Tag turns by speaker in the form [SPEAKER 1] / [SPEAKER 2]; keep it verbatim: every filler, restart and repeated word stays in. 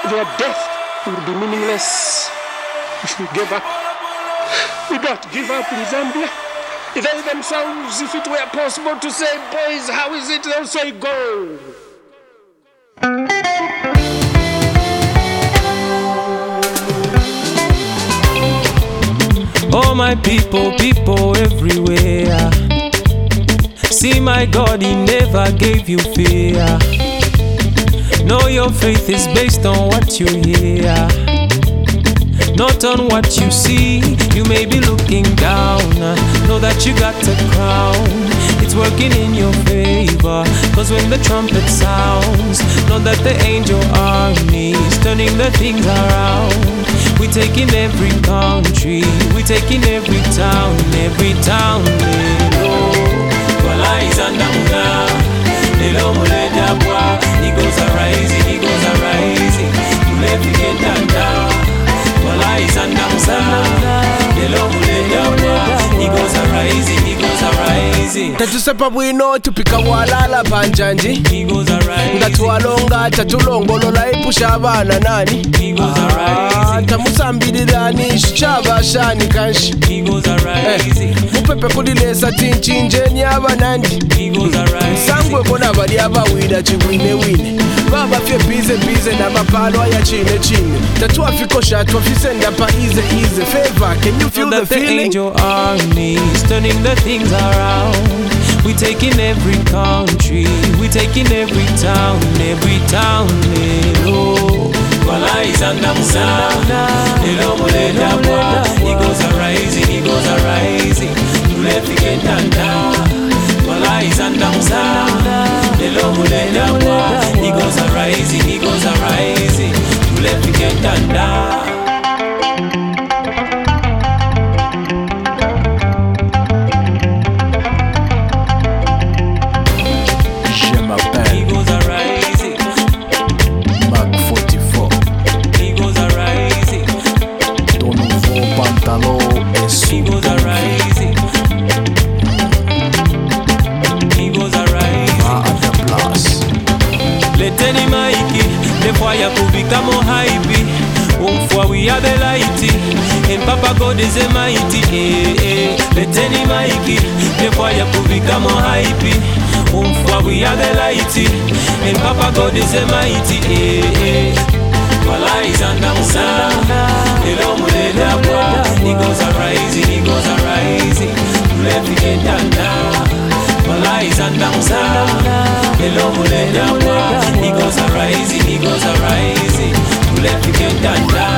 [SPEAKER 1] their death will be meaningless if we give up. We don't give up in Zambia. They themselves, if it were possible to say, boys, how is it? They'll say, go.
[SPEAKER 2] Oh my people, people everywhere. See my God, He never gave you fear. Know your faith is based on what you hear, not on what you see. You may be looking down, know that you got a crown. It's working in your favor, cause when the trumpet sounds, know that the angel army is turning the things around. We taking every country, we taking every town, every town. Lelo, Twala is under Muna. Lelo muleda bwa, eagles are rising, eagles are rising. Mulefi kendanda. Twala is under Muna. Lelo muleda bwa, eagles are rising, eagles are rising.
[SPEAKER 3] Tatusepa bwino tupika walala panjanji.
[SPEAKER 2] Eagles are rising.
[SPEAKER 3] Ngatwalonga tatulongolola ipusha abana nani.
[SPEAKER 2] Eagles are rising.
[SPEAKER 3] Tamusambirani shichaba shani kanshi.
[SPEAKER 2] Eagles are rising.
[SPEAKER 3] Mupepe kulilesa tinchinjeni abanandi.
[SPEAKER 2] Eagles are rising.
[SPEAKER 3] Sangwe kona bali abawina chiwine wine. Baba fye bize bize na mapalo aya chine chine. Tatu afiko shatu afise ndapa easy easy. Favor, can you feel
[SPEAKER 2] so
[SPEAKER 3] the feeling?
[SPEAKER 2] The angel army is turning the things around. We taking every country, we taking every town, every town. Lelo, Twala is under Muna. Lelo muleda bwa, eagles are rising, eagles are rising. Mulefi kendanda. Twala is under Muna. Lelo muleda bwa, eagles are rising, eagles are rising. Mulefi kendanda. Eagles are rising. Eagles are rising. Leteni maiki, the fire could become more hype. Home for we are the lighty, and Papa God is a mighty. Eh, eh. Leteni maiki, the fire could become more hype. Home for we are the lighty, and Papa God is a mighty. Eh, eh. Twala is under Muna. Lelo muleda bwa, eagles are rising, eagles are rising. Mulefi kendanda. Twala is under Muna. Lelo muleda bwa, eagles are rising, eagles are rising. Mulefi kendanda.